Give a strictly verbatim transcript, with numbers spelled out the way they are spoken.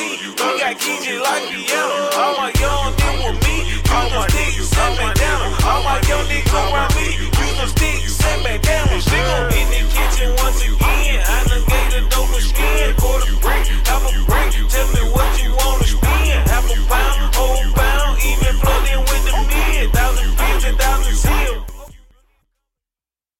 He got K J like Piano. All my young